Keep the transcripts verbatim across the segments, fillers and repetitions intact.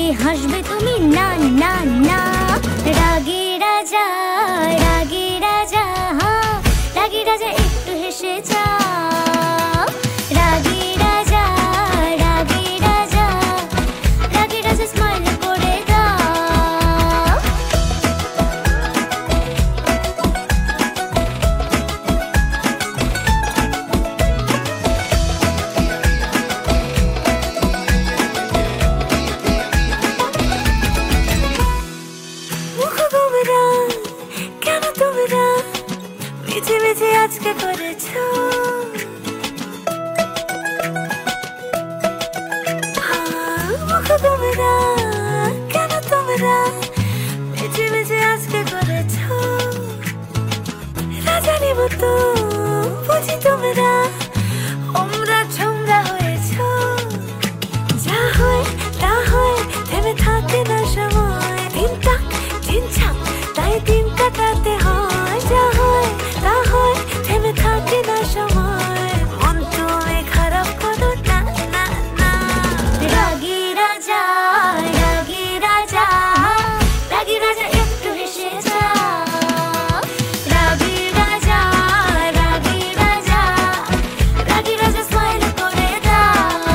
হাসবে তুমি না না না। রাগে রাজা রাগে রাজা হ্যাঁ রাগে রাজা একটু হেসে যা। রাগে রাজা রাগে রাজা রাগে রাজা স্মাইল করে দাও। মুখ গোমরা কেন তোমরা মিছে মিছে আজকে করেছো। মুখ গোমরা কেন তোমরা মিছে মিছে আজকে করেছো। রাজানি মতো বুঝি তোমরা ওমরা ছোমরা হয়েছো। যা হয় তা হয় থেমে থাকে না সময়। দিন তাক দিন ছাক তাই দিন কাটাতে হয়। যা হয় তা হয় থেমে থাকে না সময়। মন তুমি খারাপ করো না না না। রাগী রাজা রাগী রাজা রাগী রাজা একটু হেসে যা। রাগী রাজা রাগী রাজা রাগী রাজা স্মাইল করে দাও।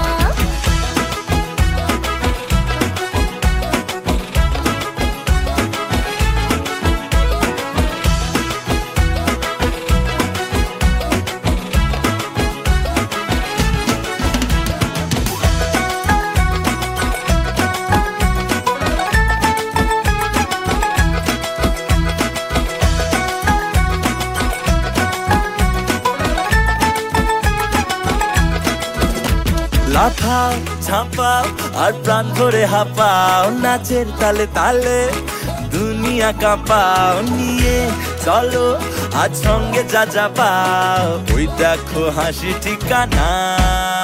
লাফাও ঝাঁপাও আর প্রাণ ভরে হাঁপাও। নাচের তালে তালে দুনিয়া কাঁপাও। নিয়ে চলো আজ সঙ্গে যা যা পাও। ওই দেখো হাসি ঠিকানা।